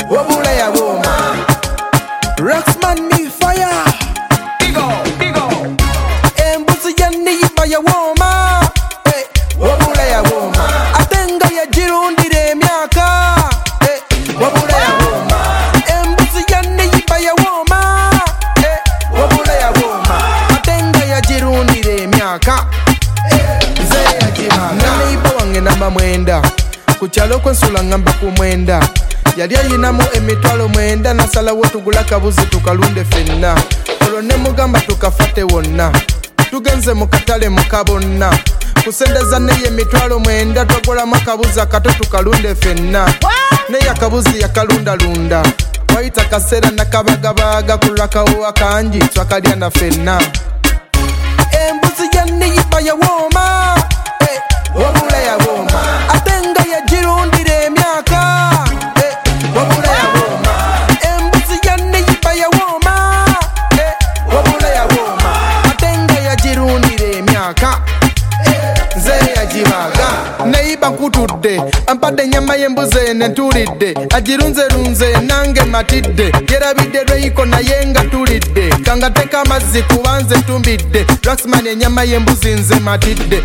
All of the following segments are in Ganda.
wabula ya woma. Rocksman me fire. Bigo. Embuzi ya niba ya woma. Wabula ya woma. Atenga ya jirundire myaka. Wabula ya woma. Embuzi ya niba ya woma. Wabula ya woma. Atenga ya jirundire myaka. Nze ya jimaga. Neiba wange namba mwenda. Kuchalo kwensula ngamba kumwenda. Yali ayinamu emitwalo mwenda. Nasalawo tugula kabuzi tukalunde fenna. Olwo ne mugamba tukafate wonna. Tugenze mu katale mukabonna. Kusendeza neye emitwalo mwenda. Twagulamu akabuzi akato tukalunde fenna. Neye akabuzi yakalundalunda. Wayita kaseera nakabagabaga. Kulakawo akanji twakalya na fenna. Embuzi ya niba ya woma. Wabula ya woma. Atenga ya jirundire emyaka. Wabula ya woma. Embuzi ya niba ya woma. Wabula ya woma. Atenga ya jirundire emyaka. Nze ya jibaga. Neiba nkutudde ampadde nyama y'embuzi netulidde. Agirunzerunze nange matidde. Yerabidde lweyiko naye nga tulidde. Kangateka amazzi kubanze tumbidde. Rocksman enyama y'embuzi nze matidde.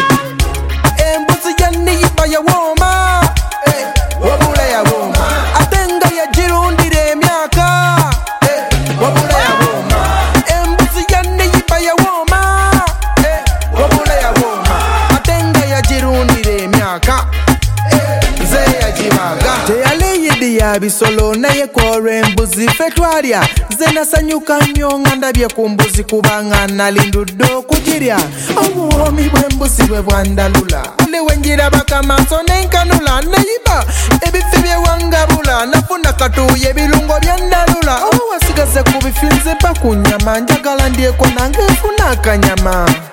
Embuzi ya niba ya woma. Wabula ya woma. Atenga ya jirundire emyaka. Wabula ya woma. Embuzi ya niba ya woma. Wabula ya woma. Atenga ya jirundire emyaka. Nze ya jibaga. Teyaliyidi ya bisolo naye kwolwa embuzi ffe twalya. Nze nasanyuka nnyo nga ndabye ku mbuzi kubanga nalindudde okugirya. Obuwoomi bw'embuzi bwe bwandalula. Ne wenjirabako amaaso nenkanula. Neyiba ebifi byewangabula. Nafuna katuuya ebirungo byandalula. Wasigaze ku bifi nze mpa ku nnyama. Njagala ndyeko nange nfuna akanyama.